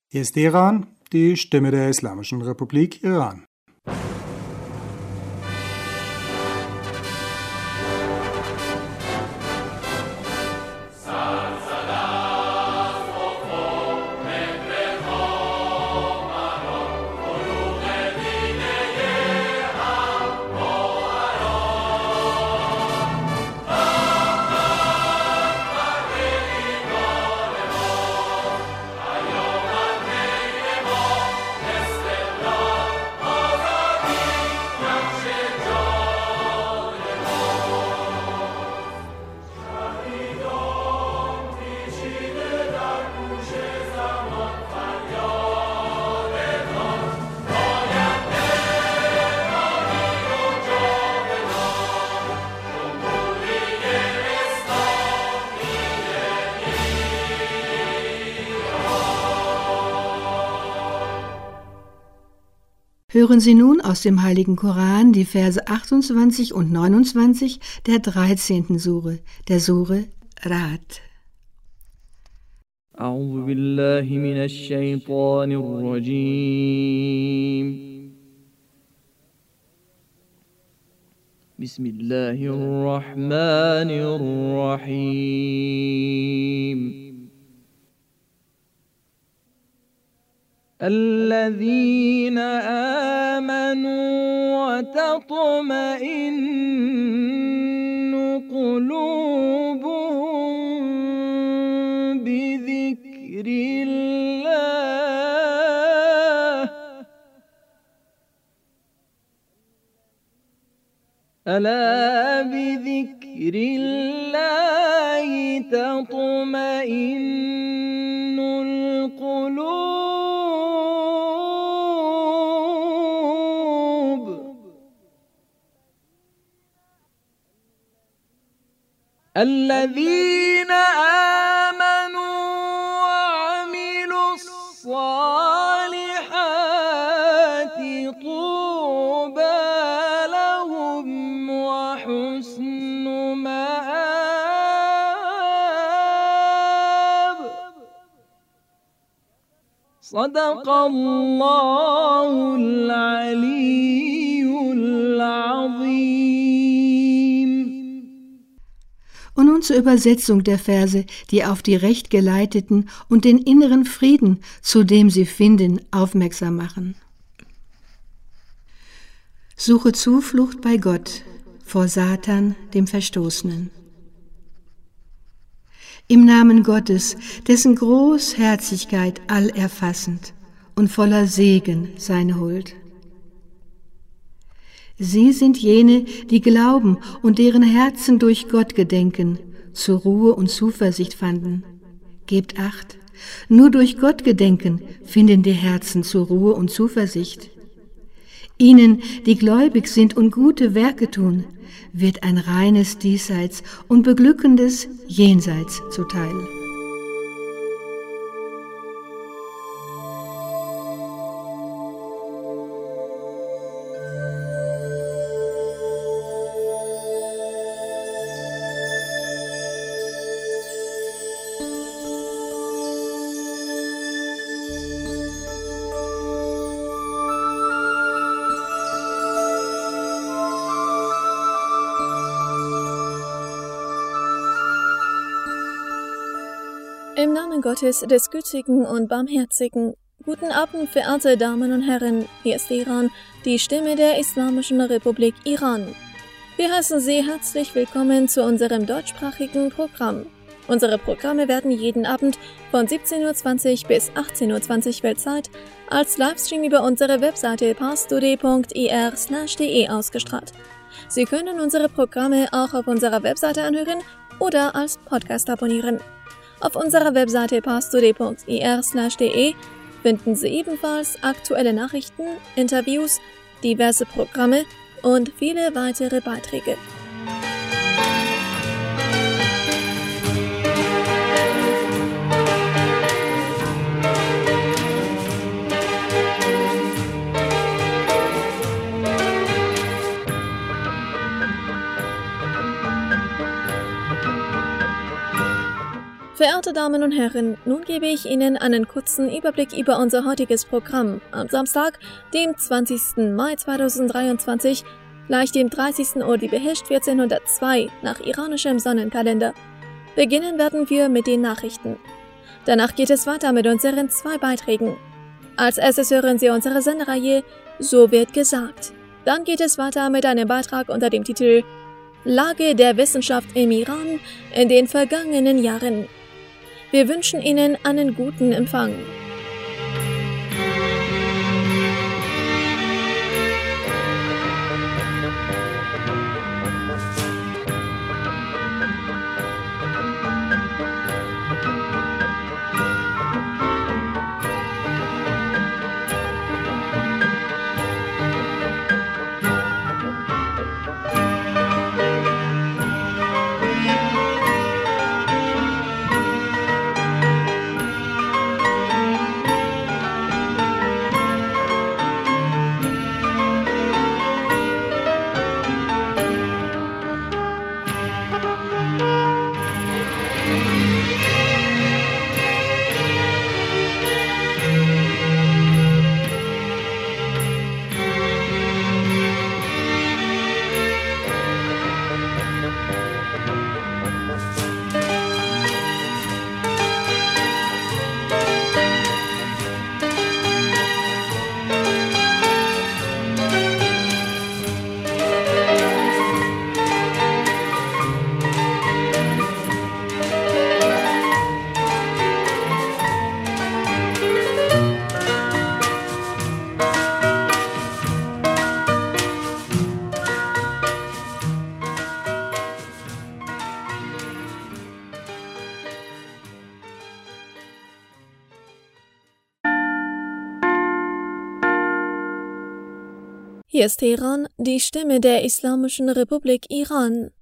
Hier ist Iran, die Stimme der Islamischen Republik Iran. Hören Sie nun aus dem Heiligen Koran die Verse 28 und 29 der 13. Sure, der Sure Ra'd. أعوذ بالله من الشيطان الرجيم بسم الله الرحمن الرحيم الذين آمنوا وتطمئن قلوبهم بذكر الله ألا بذكر الله تطمئن القلوب الذين آمنوا وعملوا الصالحات طوبى لهم وحسن مآب صدق الله العلي العظيم. Und nun zur Übersetzung der Verse, die auf die Rechtgeleiteten und den inneren Frieden, zu dem sie finden, aufmerksam machen. Suche Zuflucht bei Gott vor Satan, dem Verstoßenen. Im Namen Gottes, dessen Großherzigkeit allerfassend und voller Segen seine Huld. Sie sind jene, die glauben und deren Herzen durch Gott gedenken, zur Ruhe und Zuversicht fanden. Gebt Acht, nur durch Gott gedenken finden die Herzen zur Ruhe und Zuversicht. Ihnen, die gläubig sind und gute Werke tun, wird ein reines Diesseits und beglückendes Jenseits zuteil. Im Namen Gottes, des Gütigen und Barmherzigen. Guten Abend, verehrte Damen und Herren. Hier ist Iran, die Stimme der Islamischen Republik Iran. Wir heißen Sie herzlich willkommen zu unserem deutschsprachigen Programm. Unsere Programme werden jeden Abend von 17:20 bis 18:20 Weltzeit als Livestream über unsere Webseite parstoday.ir/de ausgestrahlt. Sie können unsere Programme auch auf unserer Webseite anhören oder als Podcast abonnieren. Auf unserer Webseite parstoday.ir/de finden Sie ebenfalls aktuelle Nachrichten, Interviews, diverse Programme und viele weitere Beiträge. Verehrte Damen und Herren, nun gebe ich Ihnen einen kurzen Überblick über unser heutiges Programm am Samstag, dem 20. Mai 2023, gleich dem 30. Ordibehesht 1402 nach iranischem Sonnenkalender. Beginnen werden wir mit den Nachrichten. Danach geht es weiter mit unseren 2 Beiträgen. Als erstes hören Sie unsere Sendereihe So wird gesagt. Dann geht es weiter mit einem Beitrag unter dem Titel Lage der Wissenschaft im Iran in den vergangenen Jahren. Wir wünschen Ihnen einen guten Empfang. Hier ist Teheran, die Stimme der Islamischen Republik Iran.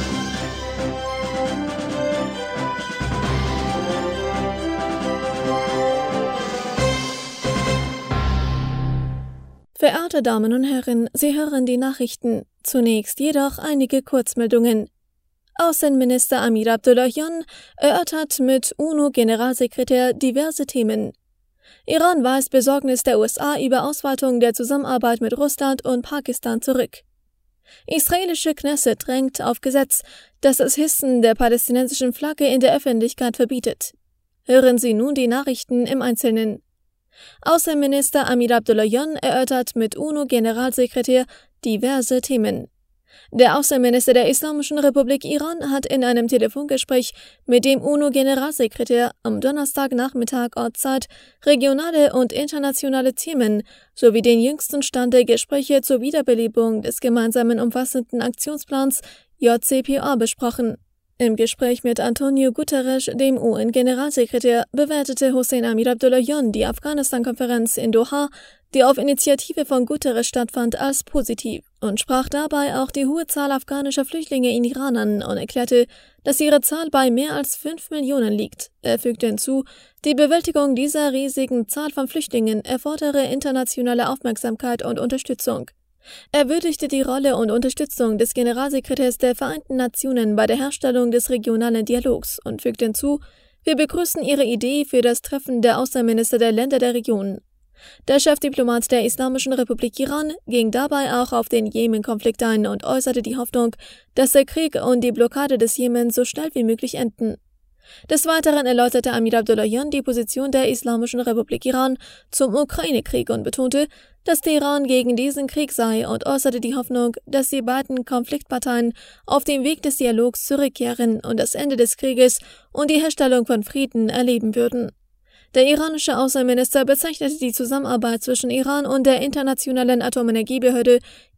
Verehrte Damen und Herren, Sie hören die Nachrichten. Zunächst jedoch einige Kurzmeldungen. Außenminister Amir Abdullahian erörtert mit UNO-Generalsekretär diverse Themen. Iran weist Besorgnis der USA über Ausweitung der Zusammenarbeit mit Russland und Pakistan zurück. Israelische Knesset drängt auf Gesetz, das das Hissen der palästinensischen Flagge in der Öffentlichkeit verbietet. Hören Sie nun die Nachrichten im Einzelnen. Außenminister Amir Abdullahian erörtert mit UNO-Generalsekretär diverse Themen. Der Außenminister der Islamischen Republik Iran hat in einem Telefongespräch mit dem UNO-Generalsekretär am Donnerstagnachmittag Ortszeit regionale und internationale Themen sowie den jüngsten Stand der Gespräche zur Wiederbelebung des gemeinsamen umfassenden Aktionsplans JCPOA besprochen. Im Gespräch mit Antonio Guterres, dem UN-Generalsekretär, bewertete Hossein Amir Abdullahian die Afghanistan-Konferenz in Doha, die auf Initiative von Guterres stattfand, als positiv und sprach dabei auch die hohe Zahl afghanischer Flüchtlinge in Iran an und erklärte, dass ihre Zahl bei mehr als 5 Millionen liegt. Er fügte hinzu, die Bewältigung dieser riesigen Zahl von Flüchtlingen erfordere internationale Aufmerksamkeit und Unterstützung. Er würdigte die Rolle und Unterstützung des Generalsekretärs der Vereinten Nationen bei der Herstellung des regionalen Dialogs und fügte hinzu, wir begrüßen Ihre Idee für das Treffen der Außenminister der Länder der Region. Der Chefdiplomat der Islamischen Republik Iran ging dabei auch auf den Jemen-Konflikt ein und äußerte die Hoffnung, dass der Krieg und die Blockade des Jemen so schnell wie möglich enden. Des Weiteren erläuterte Amir Abdullahian die Position der Islamischen Republik Iran zum Ukraine-Krieg und betonte, dass Teheran gegen diesen Krieg sei und äußerte die Hoffnung, dass die beiden Konfliktparteien auf dem Weg des Dialogs zurückkehren und das Ende des Krieges und die Herstellung von Frieden erleben würden. Der iranische Außenminister bezeichnete die Zusammenarbeit zwischen Iran und der Internationalen Atomenergiebehörde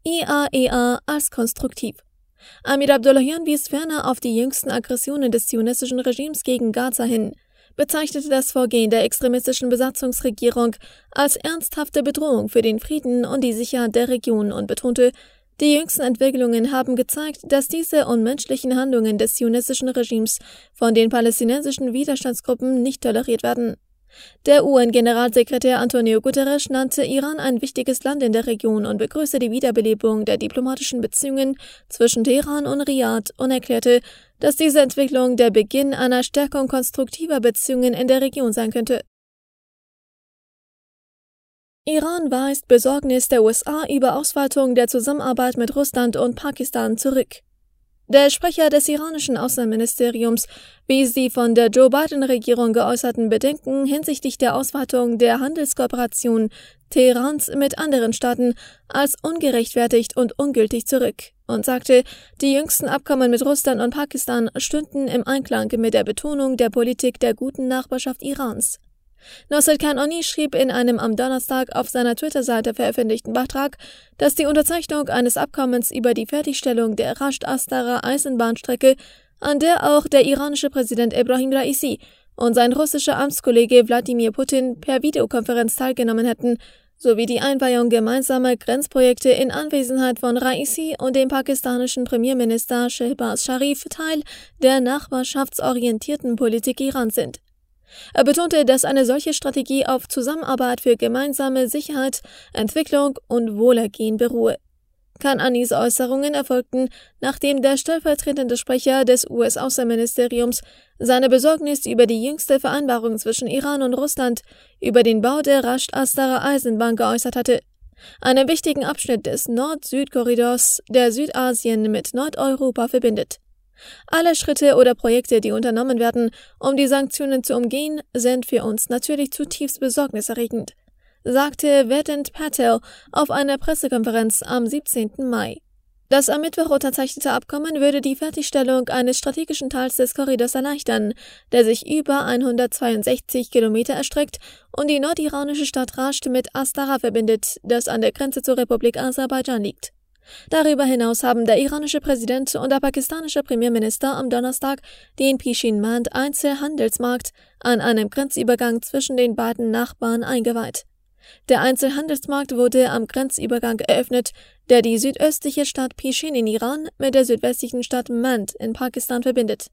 IAEA als konstruktiv. Amir Abdullahian wies ferner auf die jüngsten Aggressionen des zionistischen Regimes gegen Gaza hin, bezeichnete das Vorgehen der extremistischen Besatzungsregierung als ernsthafte Bedrohung für den Frieden und die Sicherheit der Region und betonte, die jüngsten Entwicklungen haben gezeigt, dass diese unmenschlichen Handlungen des zionistischen Regimes von den palästinensischen Widerstandsgruppen nicht toleriert werden. Der UN-Generalsekretär Antonio Guterres nannte Iran ein wichtiges Land in der Region und begrüßte die Wiederbelebung der diplomatischen Beziehungen zwischen Teheran und Riad und erklärte, dass diese Entwicklung der Beginn einer Stärkung konstruktiver Beziehungen in der Region sein könnte. Iran weist Besorgnis der USA über Ausweitung der Zusammenarbeit mit Russland und Pakistan zurück. Der Sprecher des iranischen Außenministeriums wies die von der Joe-Biden-Regierung geäußerten Bedenken hinsichtlich der Ausweitung der Handelskooperation Teherans mit anderen Staaten als ungerechtfertigt und ungültig zurück und sagte, die jüngsten Abkommen mit Russland und Pakistan stünden im Einklang mit der Betonung der Politik der guten Nachbarschaft Irans. Nosrat Kanoni schrieb in einem am Donnerstag auf seiner Twitter-Seite veröffentlichten Beitrag, dass die Unterzeichnung eines Abkommens über die Fertigstellung der Rasht-Astara-Eisenbahnstrecke, an der auch der iranische Präsident Ebrahim Raisi und sein russischer Amtskollege Wladimir Putin per Videokonferenz teilgenommen hätten, sowie die Einweihung gemeinsamer Grenzprojekte in Anwesenheit von Raisi und dem pakistanischen Premierminister Shehbaz Sharif Teil der nachbarschaftsorientierten Politik Irans sind. Er betonte, dass eine solche Strategie auf Zusammenarbeit für gemeinsame Sicherheit, Entwicklung und Wohlergehen beruhe. Kananis Äußerungen erfolgten, nachdem der stellvertretende Sprecher des US-Außenministeriums seine Besorgnis über die jüngste Vereinbarung zwischen Iran und Russland über den Bau der Rasht-Astara-Eisenbahn geäußert hatte, einem wichtigen Abschnitt des Nord-Süd-Korridors, der Südasien mit Nordeuropa verbindet. Alle Schritte oder Projekte, die unternommen werden, um die Sanktionen zu umgehen, sind für uns natürlich zutiefst besorgniserregend, sagte Vedant Patel auf einer Pressekonferenz am 17. Mai. Das am Mittwoch unterzeichnete Abkommen würde die Fertigstellung eines strategischen Teils des Korridors erleichtern, der sich über 162 Kilometer erstreckt und die nordiranische Stadt Rasht mit Astara verbindet, das an der Grenze zur Republik Aserbaidschan liegt. Darüber hinaus haben der iranische Präsident und der pakistanische Premierminister am Donnerstag den Pishin-Mand-Einzelhandelsmarkt an einem Grenzübergang zwischen den beiden Nachbarn eingeweiht. Der Einzelhandelsmarkt wurde am Grenzübergang eröffnet, der die südöstliche Stadt Pishin in Iran mit der südwestlichen Stadt Mand in Pakistan verbindet.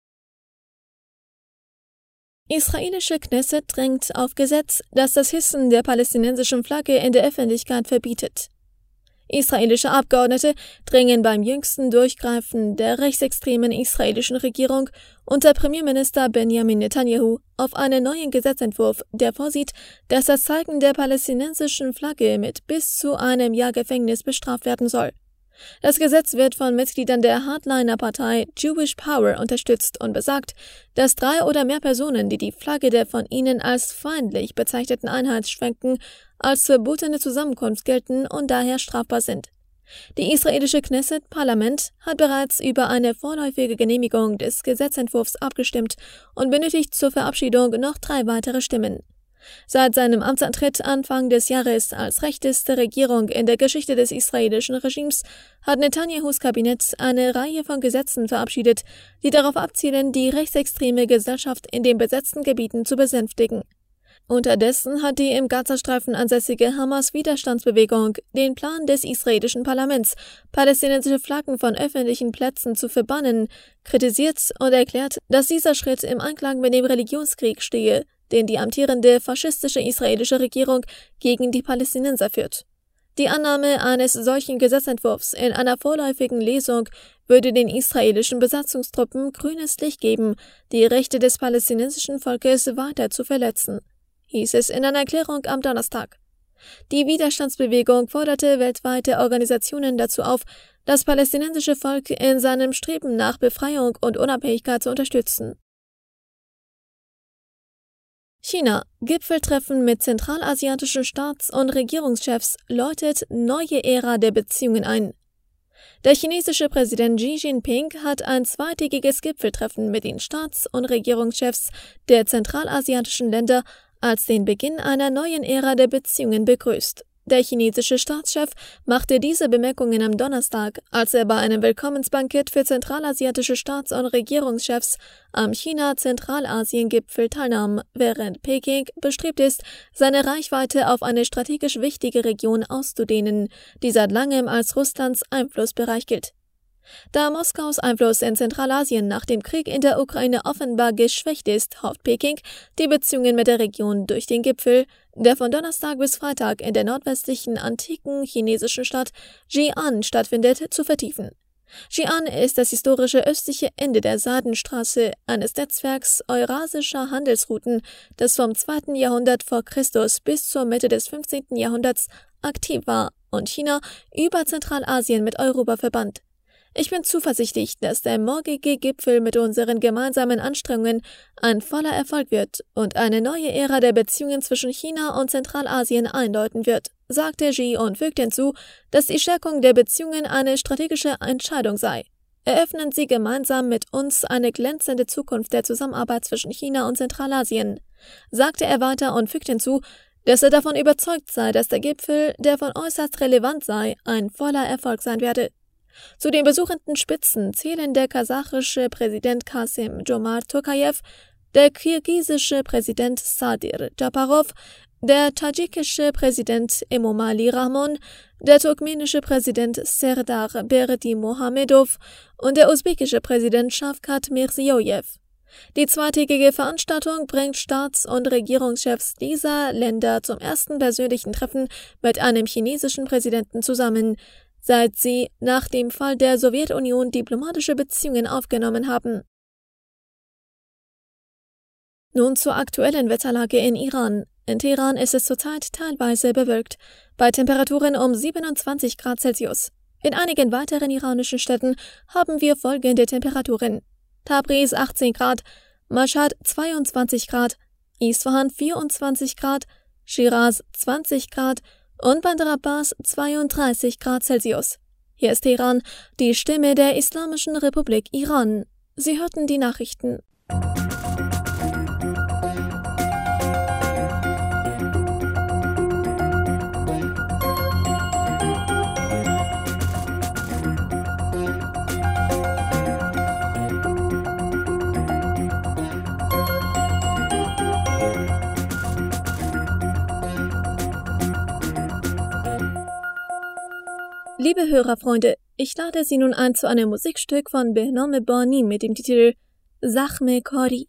Israelische Knesset drängt auf Gesetz, das das Hissen der palästinensischen Flagge in der Öffentlichkeit verbietet. Israelische Abgeordnete drängen beim jüngsten Durchgreifen der rechtsextremen israelischen Regierung unter Premierminister Benjamin Netanyahu auf einen neuen Gesetzentwurf, der vorsieht, dass das Zeigen der palästinensischen Flagge mit bis zu 1 Jahr Gefängnis bestraft werden soll. Das Gesetz wird von Mitgliedern der Hardliner-Partei Jewish Power unterstützt und besagt, dass 3 oder mehr Personen, die die Flagge der von ihnen als feindlich bezeichneten Einheit schwenken, als verbotene Zusammenkunft gelten und daher strafbar sind. Die israelische Knesset-Parlament hat bereits über eine vorläufige Genehmigung des Gesetzentwurfs abgestimmt und benötigt zur Verabschiedung noch 3 weitere Stimmen. Seit seinem Amtsantritt Anfang des Jahres als rechteste Regierung in der Geschichte des israelischen Regimes hat Netanyahus Kabinett eine Reihe von Gesetzen verabschiedet, die darauf abzielen, die rechtsextreme Gesellschaft in den besetzten Gebieten zu besänftigen. Unterdessen hat die im Gazastreifen ansässige Hamas-Widerstandsbewegung den Plan des israelischen Parlaments, palästinensische Flaggen von öffentlichen Plätzen zu verbannen, kritisiert und erklärt, dass dieser Schritt im Einklang mit dem Religionskrieg stehe, den die amtierende faschistische israelische Regierung gegen die Palästinenser führt. Die Annahme eines solchen Gesetzentwurfs in einer vorläufigen Lesung würde den israelischen Besatzungstruppen grünes Licht geben, die Rechte des palästinensischen Volkes weiter zu verletzen, hieß es in einer Erklärung am Donnerstag. Die Widerstandsbewegung forderte weltweite Organisationen dazu auf, das palästinensische Volk in seinem Streben nach Befreiung und Unabhängigkeit zu unterstützen. China. Gipfeltreffen mit zentralasiatischen Staats- und Regierungschefs läutet neue Ära der Beziehungen ein. Der chinesische Präsident Xi Jinping hat ein zweitägiges Gipfeltreffen mit den Staats- und Regierungschefs der zentralasiatischen Länder als den Beginn einer neuen Ära der Beziehungen begrüßt. Der chinesische Staatschef machte diese Bemerkungen am Donnerstag, als er bei einem Willkommensbankett für zentralasiatische Staats- und Regierungschefs am China-Zentralasien-Gipfel teilnahm, während Peking bestrebt ist, seine Reichweite auf eine strategisch wichtige Region auszudehnen, die seit langem als Russlands Einflussbereich gilt. Da Moskaus Einfluss in Zentralasien nach dem Krieg in der Ukraine offenbar geschwächt ist, hofft Peking, die Beziehungen mit der Region durch den Gipfel, der von Donnerstag bis Freitag in der nordwestlichen antiken chinesischen Stadt Xi'an stattfindet, zu vertiefen. Xi'an ist das historische östliche Ende der Seidenstraße, eines Netzwerks eurasischer Handelsrouten, das vom 2. Jahrhundert vor Christus bis zur Mitte des 15. Jahrhunderts aktiv war und China über Zentralasien mit Europa verband. Ich bin zuversichtlich, dass der morgige Gipfel mit unseren gemeinsamen Anstrengungen ein voller Erfolg wird und eine neue Ära der Beziehungen zwischen China und Zentralasien einläuten wird, sagte Xi und fügte hinzu, dass die Stärkung der Beziehungen eine strategische Entscheidung sei. Eröffnen Sie gemeinsam mit uns eine glänzende Zukunft der Zusammenarbeit zwischen China und Zentralasien, sagte er weiter und fügte hinzu, dass er davon überzeugt sei, dass der Gipfel, der von äußerst relevant sei, ein voller Erfolg sein werde. Zu den besuchenden Spitzen zählen der kasachische Präsident Kassym-Jomart Tokayev, der kirgisische Präsident Sadir Japarov, der tadschikische Präsident Emomali Rahmon, der turkmenische Präsident Serdar Berdimuhamedov und der usbekische Präsident Shavkat Mirziyoyev. Die zweitägige Veranstaltung bringt Staats- und Regierungschefs dieser Länder zum ersten persönlichen Treffen mit einem chinesischen Präsidenten zusammen, seit sie nach dem Fall der Sowjetunion diplomatische Beziehungen aufgenommen haben. Nun zur aktuellen Wetterlage in Iran. In Teheran ist es zurzeit teilweise bewölkt, bei Temperaturen um 27 Grad Celsius. In einigen weiteren iranischen Städten haben wir folgende Temperaturen: Tabriz 18 Grad, Mashhad 22 Grad, Isfahan 24 Grad, Shiraz 20 Grad und Bandar Abbas 32 Grad Celsius. Hier ist Teheran, die Stimme der Islamischen Republik Iran. Sie hörten die Nachrichten. Liebe Hörerfreunde, ich lade Sie nun ein zu einem Musikstück von Behnam Bani mit dem Titel Zakhme Kari.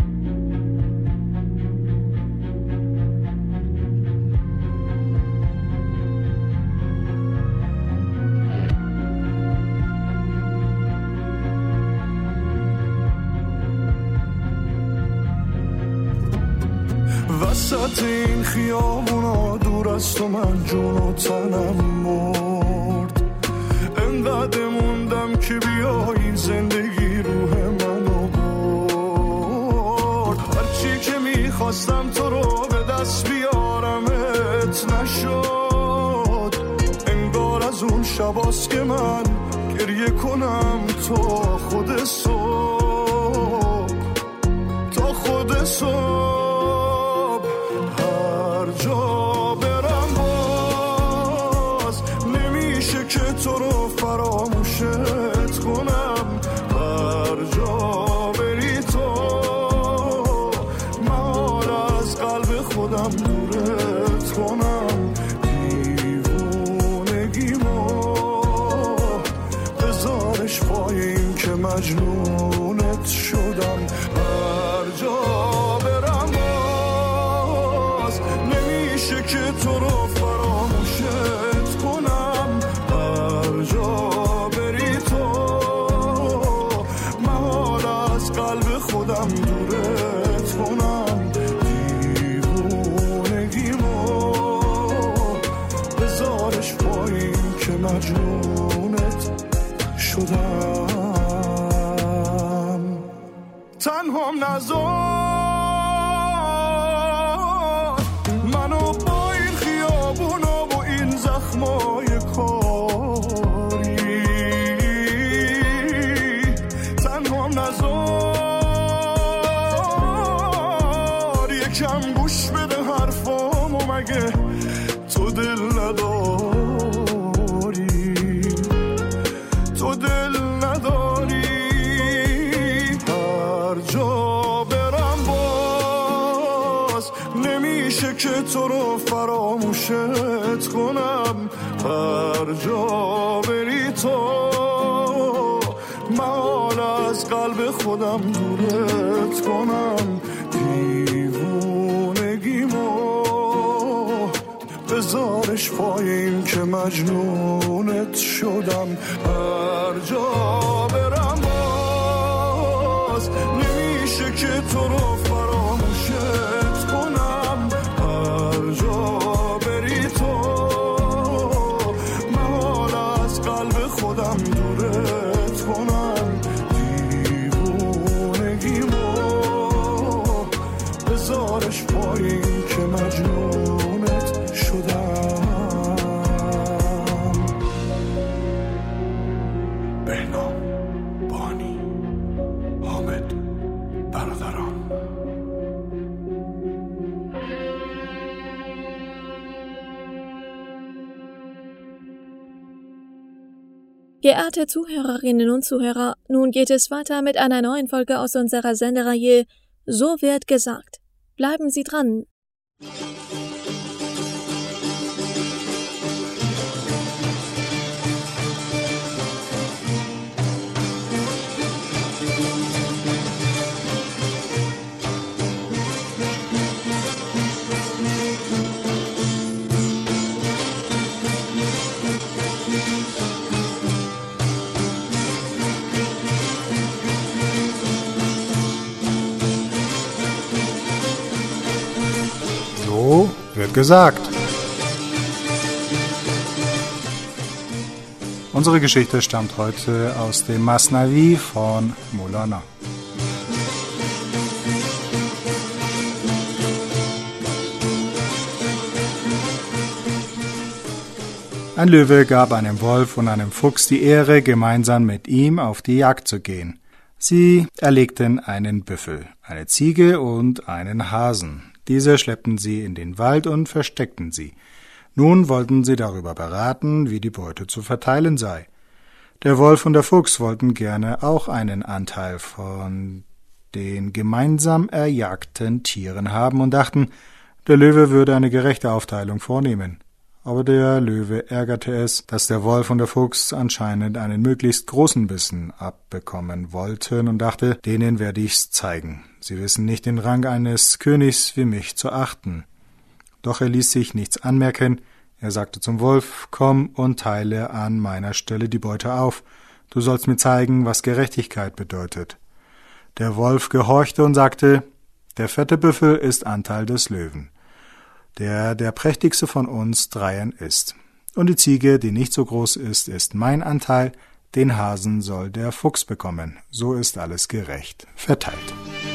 وسط این خیابونا دور از تو من جون و تنم مرد انقدر موندم که بیایی زندگی روح منو برد هرچی که میخواستم تو رو به دست بیارمت نشد انگار از اون شباست که من گریه کنم تا خود صبح تا خود صبح جا برم باز نمیشه که تو رو فراموشت کنم هر جا بری تو من از قلب خودم دورت کنم دیوونگیمو بذارش پای این که مجنونت شدم هر جا برم که تو رو فراموشت کنم هر جا بری تو من از قلب خودم دورت کنم دیوونگیمو بذارش پایین که مجنونت شدم تنهام نذار منو با این خیابونا و این زخمای کاری تنهام نذار یکم گوش بده حرفامو مگه تو دل نداری تو دل نداری هر جا برم باز نمیشه که تو رو فراموشت کنم، هر جا بری تو محال از قلب خودم دورت کنم. دیوونگیمو بذارش پایین که مجنونت شدم. هر جا برم باز نمیشه که تو رو فراموشت کنم، هر جا بری تو محال از قلب خودم دورت کنم. دیوونگیمو بذارش پایین که مجنونت شدم. بهنام، بانی، حامد، برادران. Geehrte Zuhörerinnen und Zuhörer, nun geht es weiter mit einer neuen Folge aus unserer Sendereihe So wird gesagt. Bleiben Sie dran. So wird gesagt. Unsere Geschichte stammt heute aus dem Masnavi von Maulana. Ein Löwe gab einem Wolf und einem Fuchs die Ehre, gemeinsam mit ihm auf die Jagd zu gehen. Sie erlegten einen Büffel, eine Ziege und einen Hasen. Diese schleppten sie in den Wald und versteckten sie. Nun wollten sie darüber beraten, wie die Beute zu verteilen sei. Der Wolf und der Fuchs wollten gerne auch einen Anteil von den gemeinsam erjagten Tieren haben und dachten, der Löwe würde eine gerechte Aufteilung vornehmen. Aber der Löwe ärgerte es, dass der Wolf und der Fuchs anscheinend einen möglichst großen Bissen abbekommen wollten und dachte, denen werde ich's zeigen. Sie wissen nicht den Rang eines Königs wie mich zu achten. Doch er ließ sich nichts anmerken. Er sagte zum Wolf, komm und teile an meiner Stelle die Beute auf. Du sollst mir zeigen, was Gerechtigkeit bedeutet. Der Wolf gehorchte und sagte, der fette Büffel ist Anteil des Löwen, der prächtigste von uns dreien ist. Und die Ziege, die nicht so groß ist mein Anteil, den Hasen soll der Fuchs bekommen. So ist alles gerecht verteilt.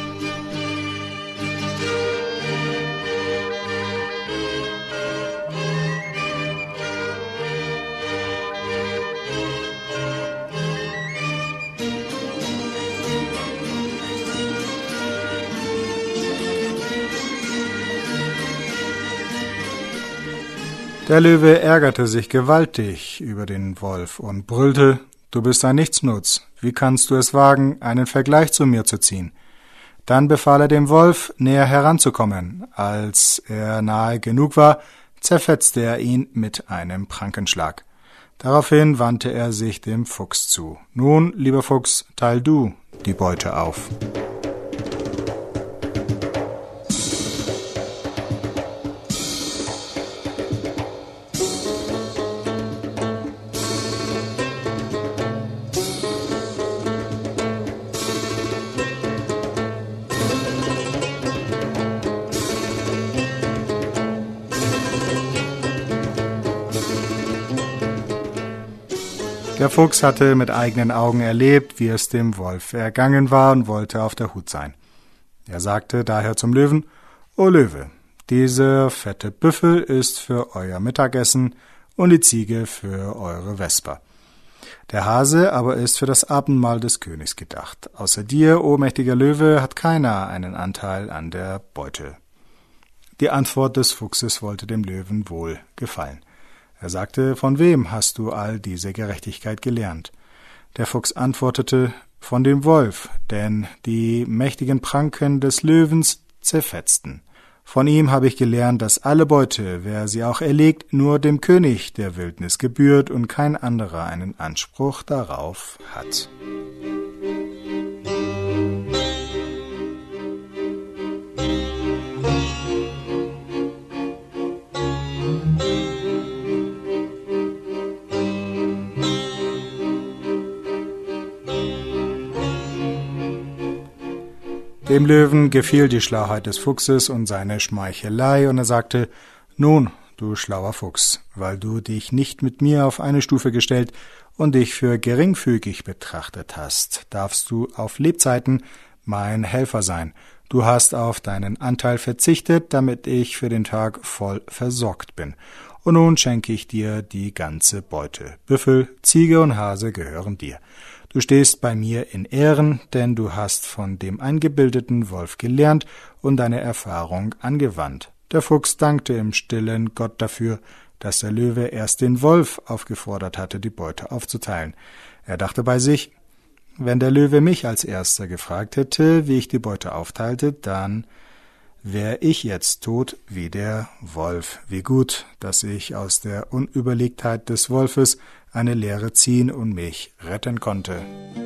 Der Löwe ärgerte sich gewaltig über den Wolf und brüllte, du bist ein Nichtsnutz, wie kannst du es wagen, einen Vergleich zu mir zu ziehen? Dann befahl er dem Wolf, näher heranzukommen. Als er nahe genug war, zerfetzte er ihn mit einem Prankenschlag. Daraufhin wandte er sich dem Fuchs zu. Nun, lieber Fuchs, teil du die Beute auf. Der Fuchs hatte mit eigenen Augen erlebt, wie es dem Wolf ergangen war und wollte auf der Hut sein. Er sagte daher zum Löwen, O Löwe, dieser fette Büffel ist für euer Mittagessen und die Ziege für eure Vesper. Der Hase aber ist für das Abendmahl des Königs gedacht. Außer dir, o mächtiger Löwe, hat keiner einen Anteil an der Beute. Die Antwort des Fuchses wollte dem Löwen wohl gefallen. Er sagte, von wem hast du all diese Gerechtigkeit gelernt? Der Fuchs antwortete, von dem Wolf, denn die mächtigen Pranken des Löwens zerfetzten. Von ihm habe ich gelernt, dass alle Beute, wer sie auch erlegt, nur dem König der Wildnis gebührt und kein anderer einen Anspruch darauf hat. Dem Löwen gefiel die Schlauheit des Fuchses und seine Schmeichelei, und er sagte: »Nun, du schlauer Fuchs, weil du dich nicht mit mir auf eine Stufe gestellt und dich für geringfügig betrachtet hast, darfst du auf Lebzeiten mein Helfer sein. Du hast auf deinen Anteil verzichtet, damit ich für den Tag voll versorgt bin. Und nun schenke ich dir die ganze Beute. Büffel, Ziege und Hase gehören dir. Du stehst bei mir in Ehren, denn du hast von dem eingebildeten Wolf gelernt und deine Erfahrung angewandt.« Der Fuchs dankte im Stillen Gott dafür, dass der Löwe erst den Wolf aufgefordert hatte, die Beute aufzuteilen. Er dachte bei sich: Wenn der Löwe mich als Erster gefragt hätte, wie ich die Beute aufteilte, dann wäre ich jetzt tot wie der Wolf. Wie gut, dass ich aus der Unüberlegtheit des Wolfes eine Lehre ziehen und mich retten konnte.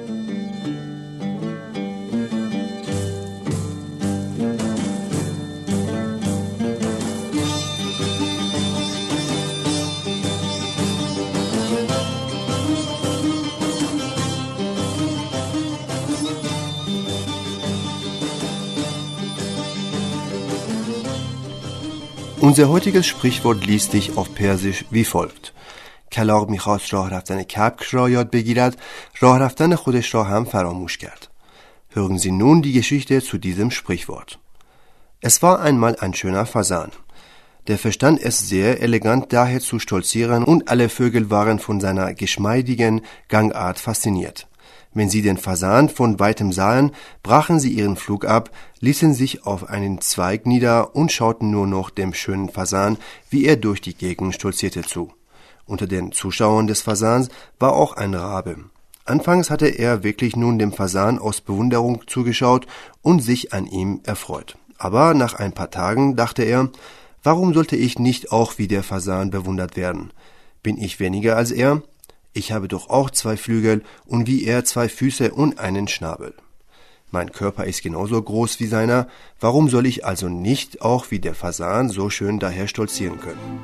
Unser heutiges Sprichwort liest sich auf Persisch wie folgt: کلاغ میخواست راه رفتن کبک را یاد بگیرد، راه رفتن خودش را هم فراموش کرد. Hören Sie nun die Geschichte zu diesem Sprichwort. Es war einmal ein schöner Fasan. Der verstand es sehr elegant daher zu stolzieren, und alle Vögel waren von seiner geschmeidigen Gangart fasziniert. Wenn sie den Fasan von weitem sahen, brachen sie ihren Flug ab, ließen sich auf einen Zweig nieder und schauten nur noch dem schönen Fasan, wie er durch die Gegend stolzierte, zu. Unter den Zuschauern des Fasans war auch ein Rabe. Anfangs hatte er wirklich nun dem Fasan aus Bewunderung zugeschaut und sich an ihm erfreut. Aber nach ein paar Tagen dachte er: Warum sollte ich nicht auch wie der Fasan bewundert werden? Bin ich weniger als er? Ich habe doch auch 2 Flügel und wie er 2 Füße und einen Schnabel. Mein Körper ist genauso groß wie seiner, warum soll ich also nicht auch wie der Fasan so schön daher stolzieren können?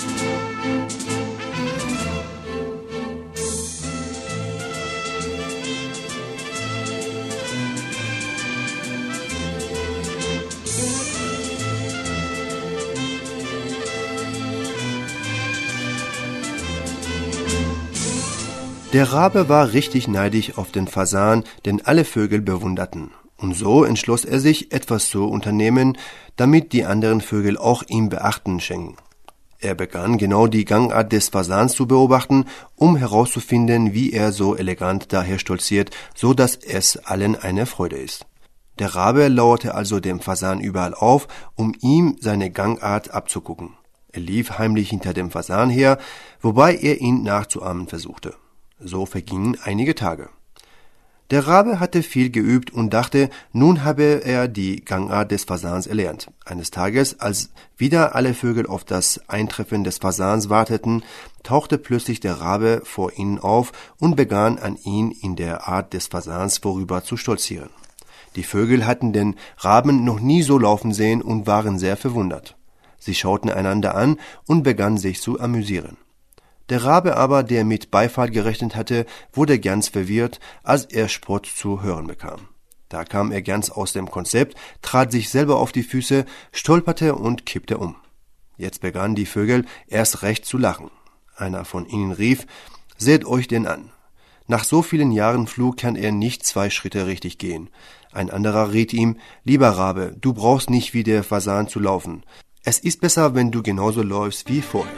Der Rabe war richtig neidisch auf den Fasan, den alle Vögel bewunderten. Und so entschloss er sich, etwas zu unternehmen, damit die anderen Vögel auch ihm Beachten schenken. Er begann genau die Gangart des Fasans zu beobachten, um herauszufinden, wie er so elegant daher stolziert, so dass es allen eine Freude ist. Der Rabe lauerte also dem Fasan überall auf, um ihm seine Gangart abzugucken. Er lief heimlich hinter dem Fasan her, wobei er ihn nachzuahmen versuchte. So vergingen einige Tage. Der Rabe hatte viel geübt und dachte, nun habe er die Gangart des Fasans erlernt. Eines Tages, als wieder alle Vögel auf das Eintreffen des Fasans warteten, tauchte plötzlich der Rabe vor ihnen auf und begann an ihn in der Art des Fasans vorüber zu stolzieren. Die Vögel hatten den Raben noch nie so laufen sehen und waren sehr verwundert. Sie schauten einander an und begannen sich zu amüsieren. Der Rabe aber, der mit Beifall gerechnet hatte, wurde ganz verwirrt, als er Spott zu hören bekam. Da kam er ganz aus dem Konzept, trat sich selber auf die Füße, stolperte und kippte um. Jetzt begannen die Vögel erst recht zu lachen. Einer von ihnen rief: »Seht euch den an. Nach so vielen Jahren Flug kann er nicht 2 Schritte richtig gehen.« Ein anderer riet ihm: »Lieber Rabe, du brauchst nicht wie der Fasan zu laufen. Es ist besser, wenn du genauso läufst wie vorher.«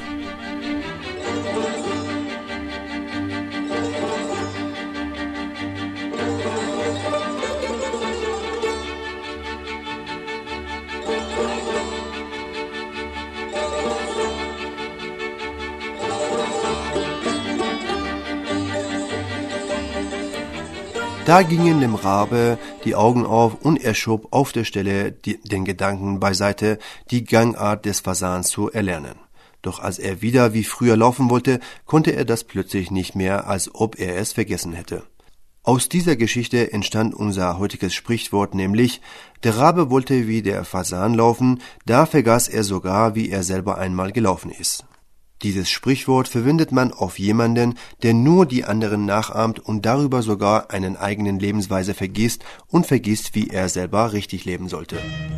Da gingen dem Rabe die Augen auf und er schob auf der Stelle den Gedanken beiseite, die Gangart des Fasans zu erlernen. Doch als er wieder wie früher laufen wollte, konnte er das plötzlich nicht mehr, als ob er es vergessen hätte. Aus dieser Geschichte entstand unser heutiges Sprichwort, nämlich: Der Rabe wollte wie der Fasan laufen, da vergaß er sogar, wie er selber einmal gelaufen ist. Dieses Sprichwort verwendet man auf jemanden, der nur die anderen nachahmt und darüber sogar einen eigenen Lebensweise vergisst und vergisst, wie er selber richtig leben sollte.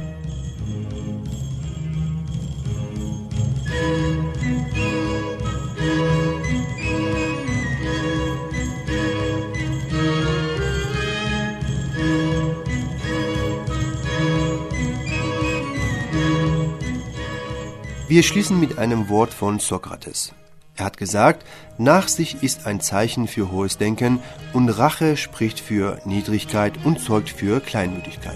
Wir schließen mit einem Wort von Sokrates. Er hat gesagt, Nachsicht ist ein Zeichen für hohes Denken und Rache spricht für Niedrigkeit und zeugt für Kleinmütigkeit.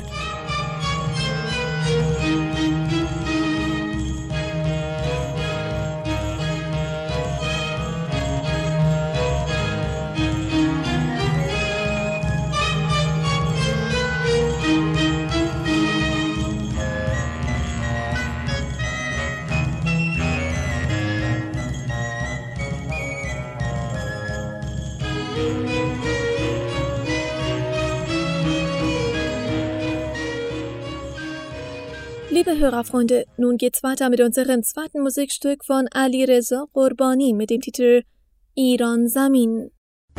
Liebe Hörerfreunde, nun geht's weiter mit unserem zweiten Musikstück von Ali Reza Qurbani mit dem Titel Iran Zamin.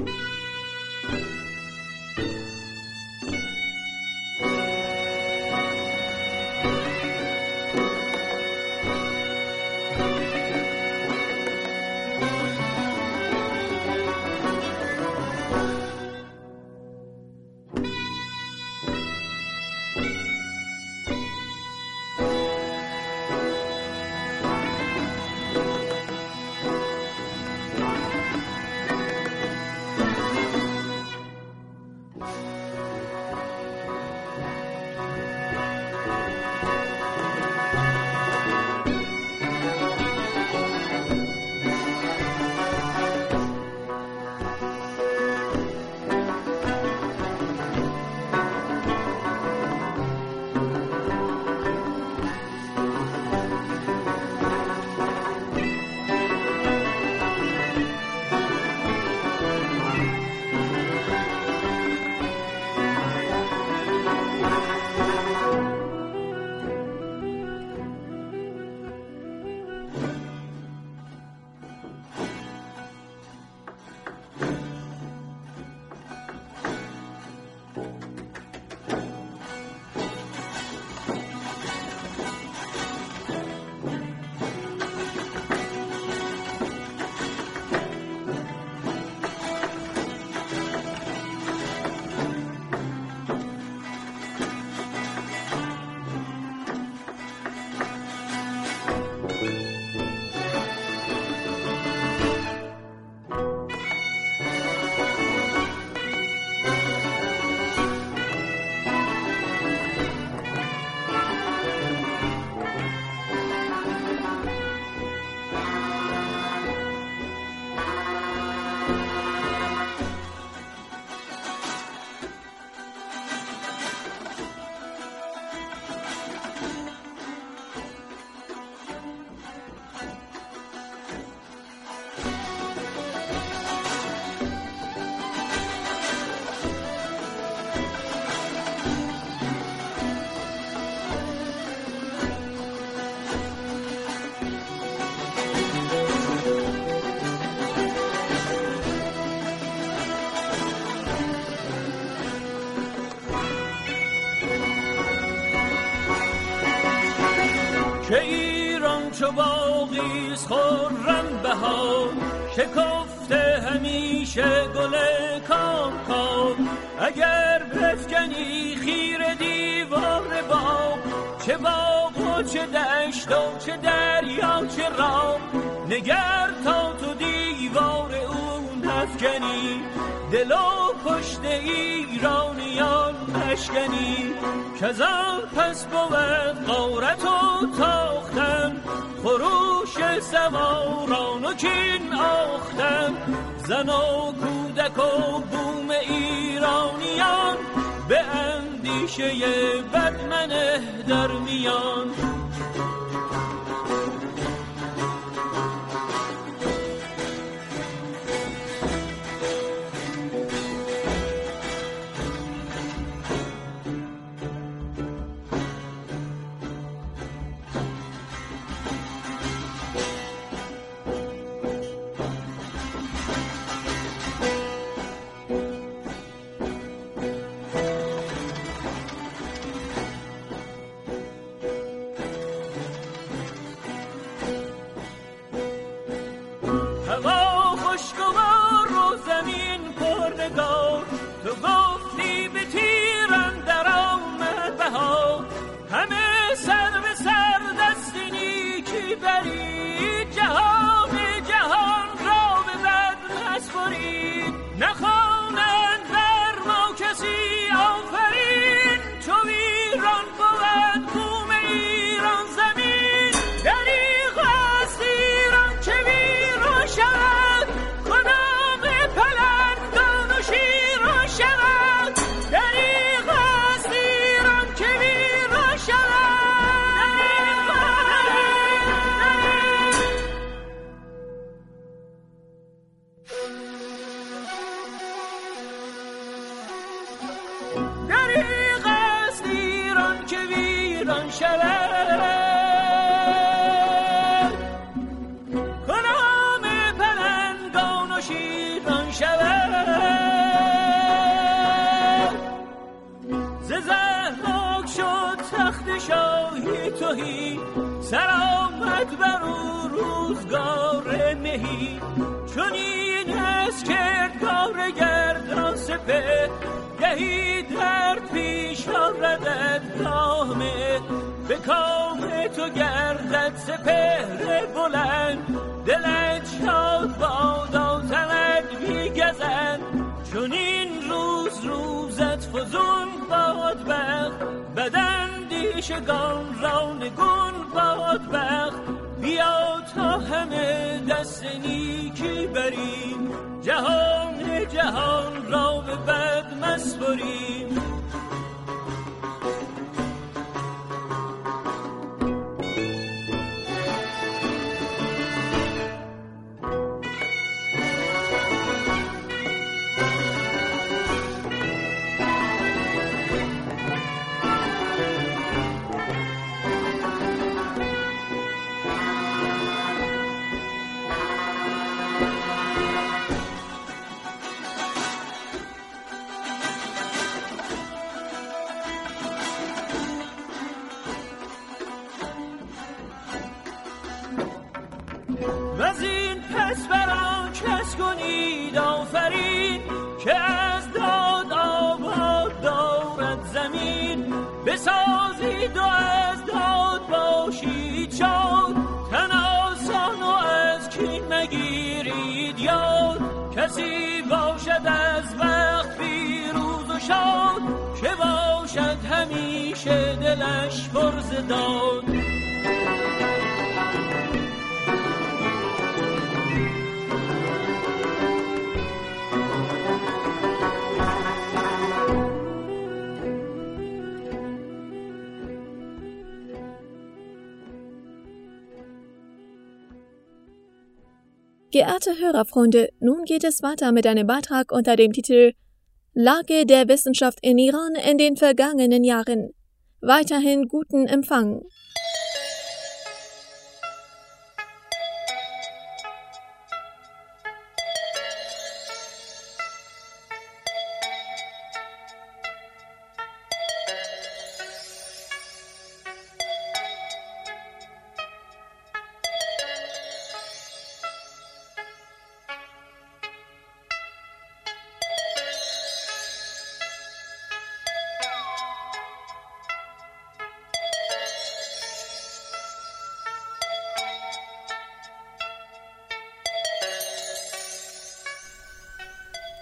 که ایران چو باغیست خرم بهار، شکفته همیشه گل کام کام. اگر بفکنی خیره دیوار باغ، چه باغ و چه دشت و چه دریا چه راه، نگر تا تو دیوار اون نفکنی. دل و پشت ایرانیان نشکنی، که زن پس بود غارت و تاختن، خروش سواران و کین آختن. زن و کودک و بوم ایرانیان، به اندیشه بد منه در میان. تو گفتی به تیرم در آمد بها، همه سر به سر دستی نیکی بری، جهان جهان را به بد نسپری. نخوانند بر ما کسی آفرین، چو ایران بود بوم ایران زمین. دریغ است ایران که ویران شود، کنام پلنگان و شیران شود. دریغ است ایران که ویران شود. دریغ است ایران که ویران شود، کنام پلنگان و شیران شود. ز زحماک شد تخت شاهی تهی، سر آمد بر او روزگار مهی. چنین است کردگار گردان سپه، گهی درد پیش آردد نامه. به کام تو گردد سپهر بلند، دلت شاد بادا تنت بیگزند. چنین روز روزت فزون باد بخت، بداندیشگان را نگون باد بخت. بیا تا همه دست نیکی بریم، جهان جهان را به بد مسپریم. وزین پس بران کس کنید آفرین، که از داد آباد دارد زمین. بسازید و از داد باشید شاد، تن آسان و از کین مگیرید یاد. کسی باشد از وقت پیروز و شاد، که باشد همیشه دلش پر ز داد. Geehrte Hörerfreunde, nun geht es weiter mit einem Beitrag unter dem Titel Lage der Wissenschaft in Iran in den vergangenen Jahren. Weiterhin guten Empfang.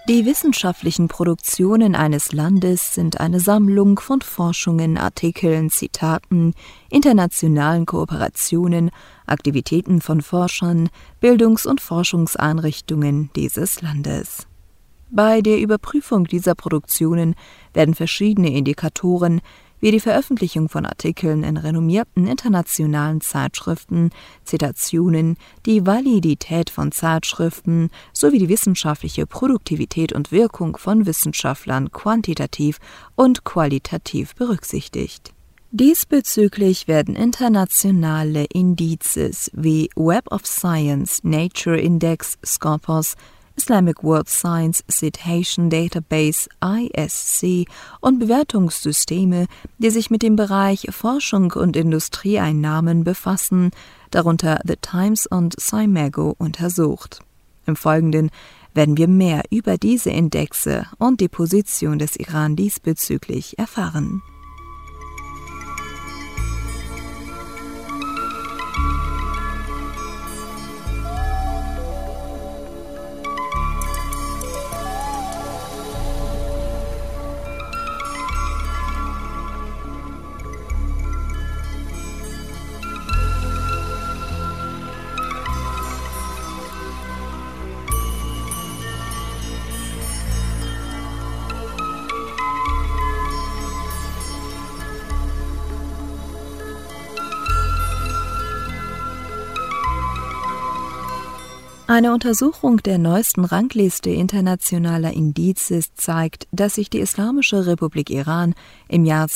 Die wissenschaftlichen Produktionen eines Landes sind eine Sammlung von Forschungen, Artikeln, Zitaten, internationalen Kooperationen, Aktivitäten von Forschern, Bildungs- und Forschungseinrichtungen dieses Landes. Bei der Überprüfung dieser Produktionen werden verschiedene Indikatoren wie die Veröffentlichung von Artikeln in renommierten internationalen Zeitschriften, Zitationen, die Validität von Zeitschriften sowie die wissenschaftliche Produktivität und Wirkung von Wissenschaftlern quantitativ und qualitativ berücksichtigt. Diesbezüglich werden internationale Indizes wie Web of Science, Nature Index, Scopus, Islamic World Science Citation Database ISC und Bewertungssysteme, die sich mit dem Bereich Forschung und Industrieeinnahmen befassen, darunter The Times und Scimago, untersucht. Im Folgenden werden wir mehr über diese Indexe und die Position des Iran diesbezüglich erfahren. Eine Untersuchung der neuesten Rangliste internationaler Indizes zeigt, dass sich die Islamische Republik Iran im Jahr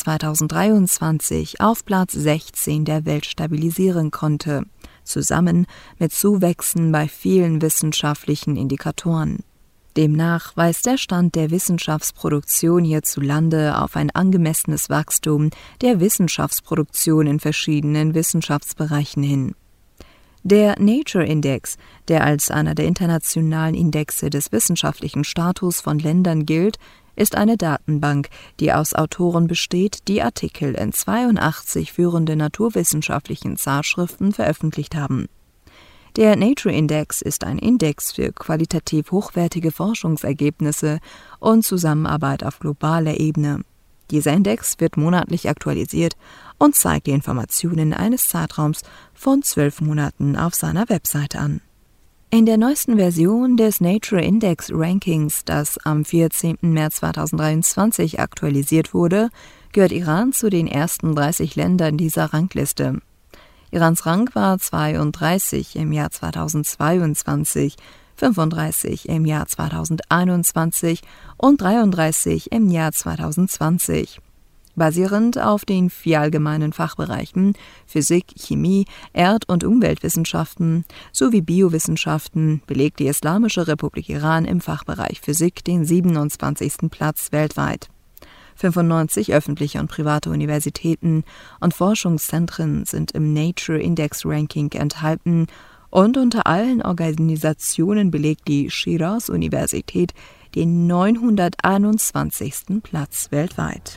2023 auf Platz 16 der Welt stabilisieren konnte, zusammen mit Zuwächsen bei vielen wissenschaftlichen Indikatoren. Demnach weist der Stand der Wissenschaftsproduktion hierzulande auf ein angemessenes Wachstum der Wissenschaftsproduktion in verschiedenen Wissenschaftsbereichen hin. Der Nature Index, der als einer der internationalen Indexe des wissenschaftlichen Status von Ländern gilt, ist eine Datenbank, die aus Autoren besteht, die Artikel in 82 führenden naturwissenschaftlichen Zeitschriften veröffentlicht haben. Der Nature Index ist ein Index für qualitativ hochwertige Forschungsergebnisse und Zusammenarbeit auf globaler Ebene. Dieser Index wird monatlich aktualisiert und zeigt die Informationen eines Zeitraums von 12 Monaten auf seiner Webseite an. In der neuesten Version des Nature Index Rankings, das am 14. März 2023 aktualisiert wurde, gehört Iran zu den ersten 30 Ländern dieser Rangliste. Irans Rang war 32 im Jahr 2022, 35 im Jahr 2021 und 33 im Jahr 2020. Basierend auf den 4 allgemeinen Fachbereichen Physik, Chemie, Erd- und Umweltwissenschaften sowie Biowissenschaften belegt die Islamische Republik Iran im Fachbereich Physik den 27. Platz weltweit. 95 öffentliche und private Universitäten und Forschungszentren sind im Nature Index Ranking enthalten und unter allen Organisationen belegt die Shiraz-Universität den 921. Platz weltweit.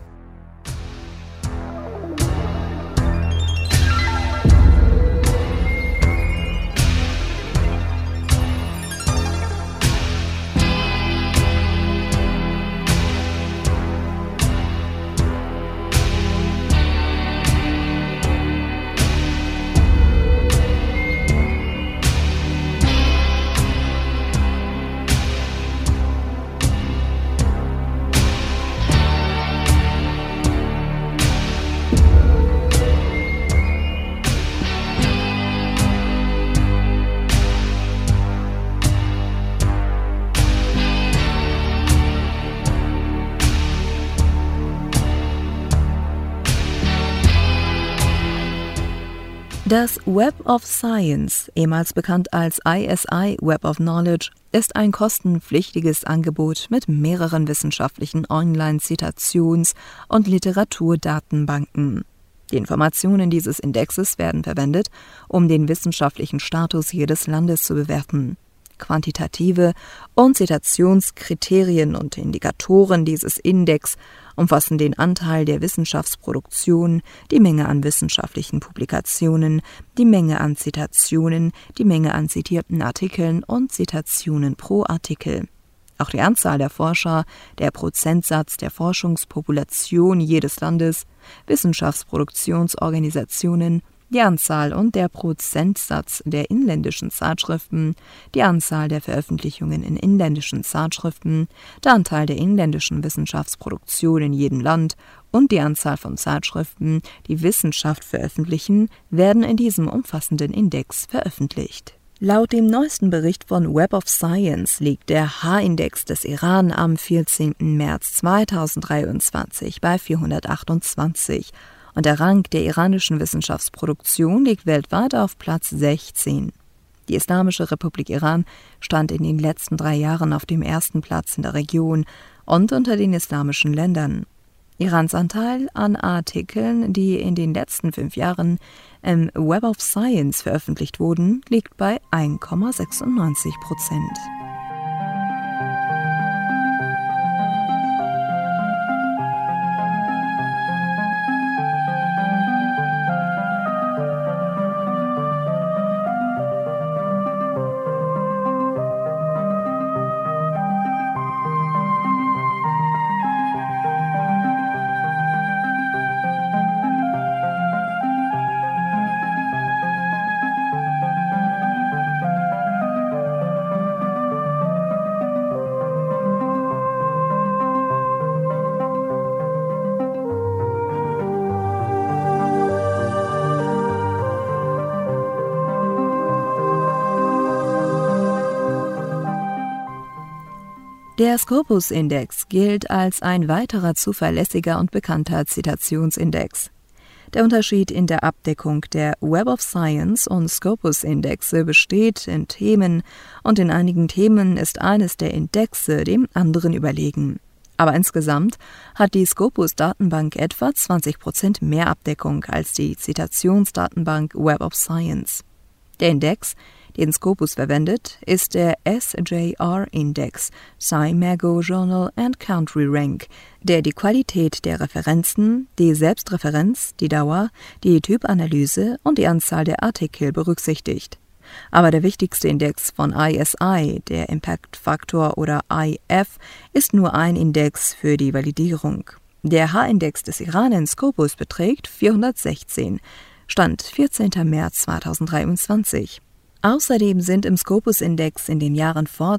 Das Web of Science, ehemals bekannt als ISI Web of Knowledge, ist ein kostenpflichtiges Angebot mit mehreren wissenschaftlichen Online-Zitations- und Literaturdatenbanken. Die Informationen dieses Indexes werden verwendet, um den wissenschaftlichen Status jedes Landes zu bewerten. Quantitative und Zitationskriterien und Indikatoren dieses Index umfassen den Anteil der Wissenschaftsproduktion, die Menge an wissenschaftlichen Publikationen, die Menge an Zitationen, die Menge an zitierten Artikeln und Zitationen pro Artikel. Auch die Anzahl der Forscher, der Prozentsatz der Forschungspopulation jedes Landes, Wissenschaftsproduktionsorganisationen, die Anzahl und der Prozentsatz der inländischen Zeitschriften, die Anzahl der Veröffentlichungen in inländischen Zeitschriften, der Anteil der inländischen Wissenschaftsproduktion in jedem Land und die Anzahl von Zeitschriften, die Wissenschaft veröffentlichen, werden in diesem umfassenden Index veröffentlicht. Laut dem neuesten Bericht von Web of Science liegt der H-Index des Iran am 14. März 2023 bei 428 und der Rang der iranischen Wissenschaftsproduktion liegt weltweit auf Platz 16. Die Islamische Republik Iran stand in den letzten 3 Jahren auf dem ersten Platz in der Region und unter den islamischen Ländern. Irans Anteil an Artikeln, die in den letzten 5 Jahren im Web of Science veröffentlicht wurden, liegt bei 1,96%. Der Scopus-Index gilt als ein weiterer zuverlässiger und bekannter Zitationsindex. Der Unterschied in der Abdeckung der Web of Science und Scopus-Indexe besteht in Themen und in einigen Themen ist eines der Indexe dem anderen überlegen. Aber insgesamt hat die Scopus-Datenbank etwa 20% mehr Abdeckung als die Zitationsdatenbank Web of Science. Der Index, den Scopus verwendet, ist der SJR-Index, SciMago Journal and Country Rank, der die Qualität der Referenzen, die Selbstreferenz, die Dauer, die Typanalyse und die Anzahl der Artikel berücksichtigt. Aber der wichtigste Index von ISI, der Impact Factor oder IF, ist nur ein Index für die Validierung. Der H-Index des Iran in Scopus beträgt 416, Stand 14. März 2023. Außerdem sind im Scopus-Index in den Jahren vor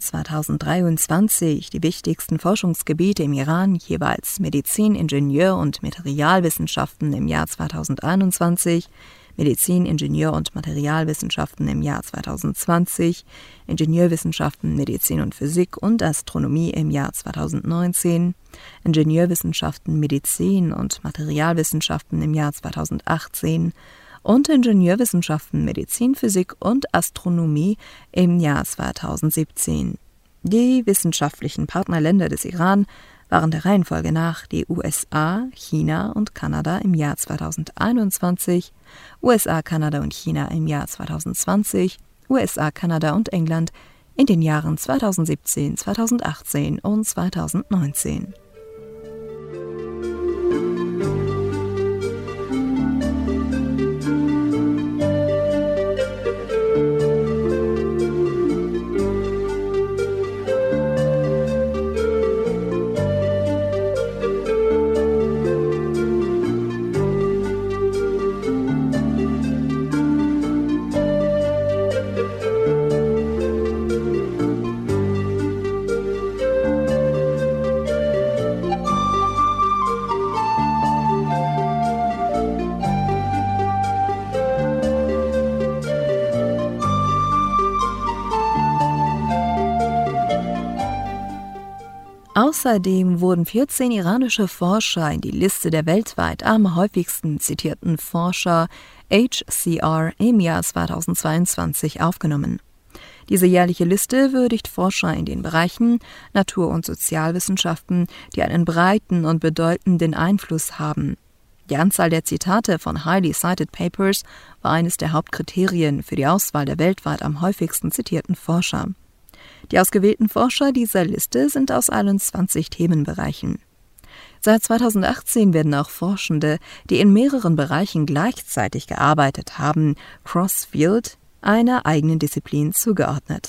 2023 die wichtigsten Forschungsgebiete im Iran jeweils Medizin, Ingenieur- und Materialwissenschaften im Jahr 2021, Medizin, Ingenieur- und Materialwissenschaften im Jahr 2020, Ingenieurwissenschaften, Medizin und Physik und Astronomie im Jahr 2019, Ingenieurwissenschaften, Medizin und Materialwissenschaften im Jahr 2018 und Ingenieurwissenschaften, Medizin, Physik und Astronomie im Jahr 2017. Die wissenschaftlichen Partnerländer des Iran waren der Reihenfolge nach die USA, China und Kanada im Jahr 2021, USA, Kanada und China im Jahr 2020, USA, Kanada und England in den Jahren 2017, 2018 und 2019. Außerdem wurden 14 iranische Forscher in die Liste der weltweit am häufigsten zitierten Forscher HCR im Jahr 2022 aufgenommen. Diese jährliche Liste würdigt Forscher in den Bereichen Natur- und Sozialwissenschaften, die einen breiten und bedeutenden Einfluss haben. Die Anzahl der Zitate von Highly Cited Papers war eines der Hauptkriterien für die Auswahl der weltweit am häufigsten zitierten Forscher. Die ausgewählten Forscher dieser Liste sind aus 21 Themenbereichen. Seit 2018 werden auch Forschende, die in mehreren Bereichen gleichzeitig gearbeitet haben, Cross-Field, einer eigenen Disziplin zugeordnet.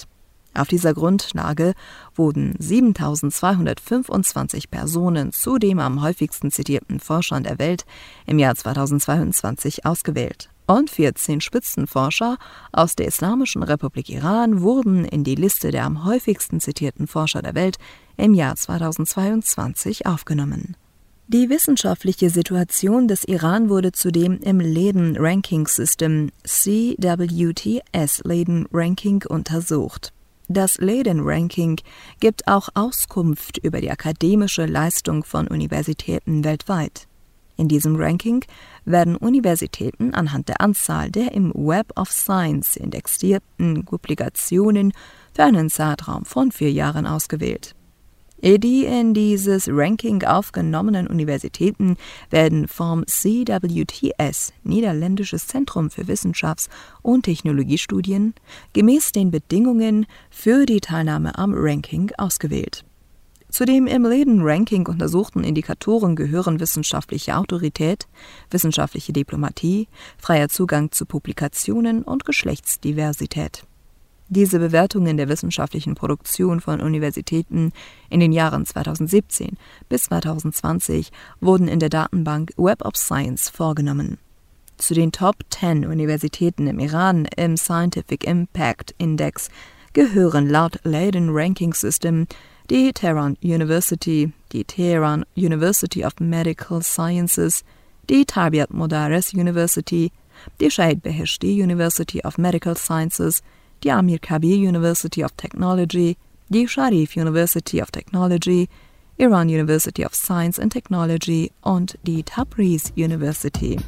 Auf dieser Grundlage wurden 7.225 Personen zu dem am häufigsten zitierten Forschern der Welt im Jahr 2022 ausgewählt. Und 14 Spitzenforscher aus der Islamischen Republik Iran wurden in die Liste der am häufigsten zitierten Forscher der Welt im Jahr 2022 aufgenommen. Die wissenschaftliche Situation des Iran wurde zudem im Leiden Ranking System CWTS Leiden Ranking untersucht. Das Leiden Ranking gibt auch Auskunft über die akademische Leistung von Universitäten weltweit. In diesem Ranking werden Universitäten anhand der Anzahl der im Web of Science indexierten Publikationen für einen Zeitraum von 4 Jahren ausgewählt. Die in dieses Ranking aufgenommenen Universitäten werden vom CWTS, Niederländisches Zentrum für Wissenschafts- und Technologiestudien, gemäß den Bedingungen für die Teilnahme am Ranking ausgewählt. Zu den im Leiden-Ranking untersuchten Indikatoren gehören wissenschaftliche Autorität, wissenschaftliche Diplomatie, freier Zugang zu Publikationen und Geschlechtsdiversität. Diese Bewertungen der wissenschaftlichen Produktion von Universitäten in den Jahren 2017 bis 2020 wurden in der Datenbank Web of Science vorgenommen. Zu den Top 10 Universitäten im Iran im Scientific Impact Index gehören laut Leiden Ranking System die Tehran University, die Tehran University of Medical Sciences, die Tarbiyat Modares University, die Shahid Beheshti University of Medical Sciences, die Amir Kabir University of Technology, die Sharif University of Technology, Iran University of Science and Technology und die Tabriz University.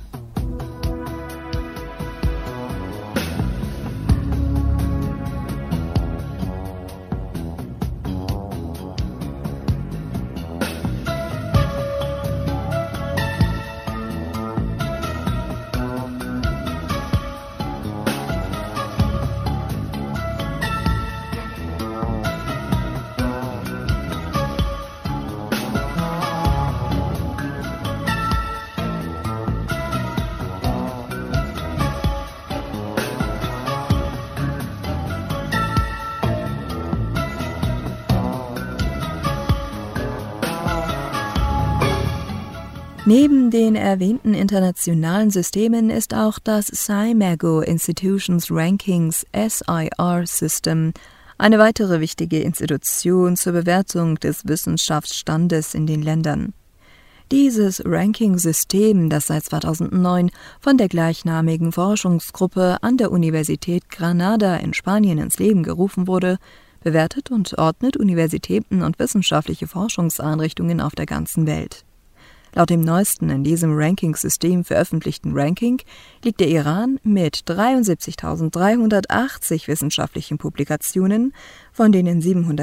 Neben den erwähnten internationalen Systemen ist auch das SCImago Institutions Rankings SIR System eine weitere wichtige Institution zur Bewertung des Wissenschaftsstandes in den Ländern. Dieses Ranking-System, das seit 2009 von der gleichnamigen Forschungsgruppe an der Universität Granada in Spanien ins Leben gerufen wurde, bewertet und ordnet Universitäten und wissenschaftliche Forschungseinrichtungen auf der ganzen Welt. Laut dem neuesten in diesem Ranking-System veröffentlichten Ranking liegt der Iran mit 73.380 wissenschaftlichen Publikationen, von denen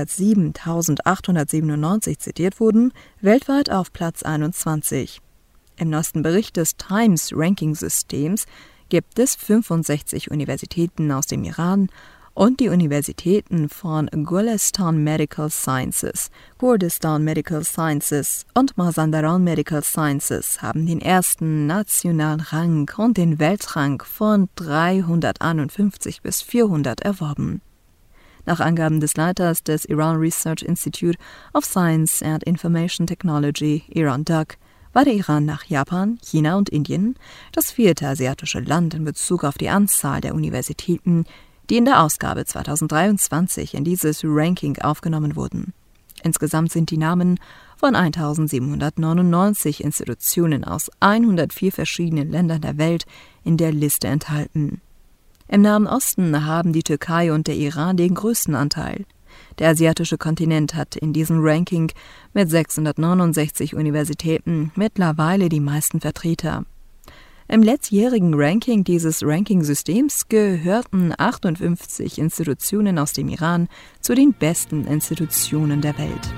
707.897 zitiert wurden, weltweit auf Platz 21. Im neuesten Bericht des Times-Ranking-Systems gibt es 65 Universitäten aus dem Iran und die Universitäten von Golestan Medical Sciences, Kurdistan Medical Sciences und Mazandaran Medical Sciences haben den ersten nationalen Rang und den Weltrang von 351 bis 400 erworben. Nach Angaben des Leiters des Iran Research Institute of Science and Information Technology, Iran-DUC, war der Iran nach Japan, China und Indien das 4. asiatische Land in Bezug auf die Anzahl der Universitäten, die in der Ausgabe 2023 in dieses Ranking aufgenommen wurden. Insgesamt sind die Namen von 1.799 Institutionen aus 104 verschiedenen Ländern der Welt in der Liste enthalten. Im Nahen Osten haben die Türkei und der Iran den größten Anteil. Der asiatische Kontinent hat in diesem Ranking mit 669 Universitäten mittlerweile die meisten Vertreter. Im letztjährigen Ranking dieses Ranking-Systems gehörten 58 Institutionen aus dem Iran zu den besten Institutionen der Welt.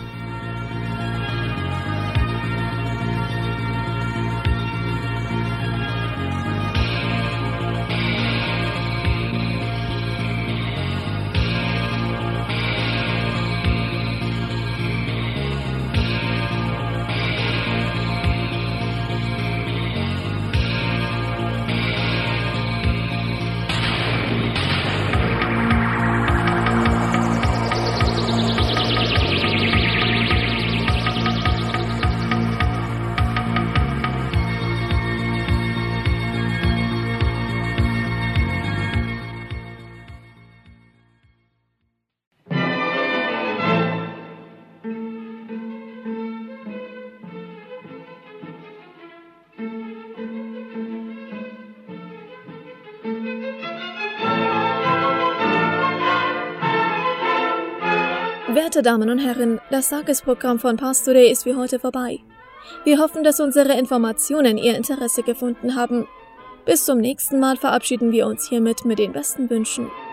Werte Damen und Herren, das Tagesprogramm von Pastore ist für heute vorbei. Wir hoffen, dass unsere Informationen Ihr Interesse gefunden haben. Bis zum nächsten Mal verabschieden wir uns hiermit mit den besten Wünschen.